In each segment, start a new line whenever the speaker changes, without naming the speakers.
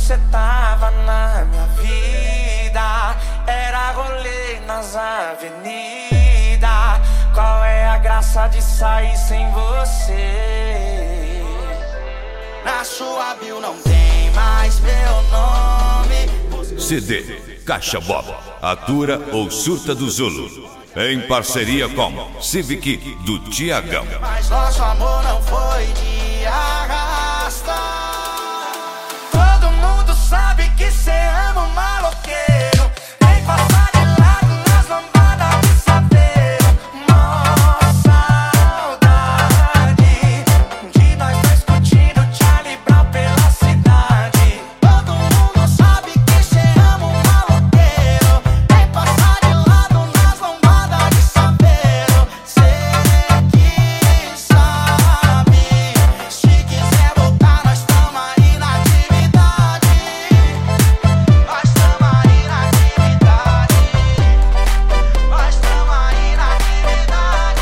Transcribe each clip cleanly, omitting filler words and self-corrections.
cê tava na minha vida, era rolê nas avenidas. Qual é a graça de sair sem você? Na sua bio não tem mais meu nome.
CD Caixa Bob, Atura ou Surta do Zulu, em parceria com Civic do Tiagão.
Mas nosso amor não foi de arrasta. Todo mundo sabe que cê ama um maloqueiro. Vem passar de lado nas lambadas de saveiro. Mó saudade de nós dois curtindo Charlie Brown pela cidade. Todo mundo sabe que cê ama um maloqueiro. Vem passar de lado nas lambadas de saveiro. Cê que sabe, se quiser voltar nós tamo aí na atividade. Nós tamo aí na atividade. Nós tamo aí na atividade.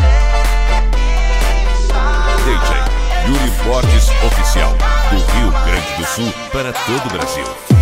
Cê que sabe.
DJ Yuri Fortes Oficial, do Rio Grande do Sul para todo o Brasil.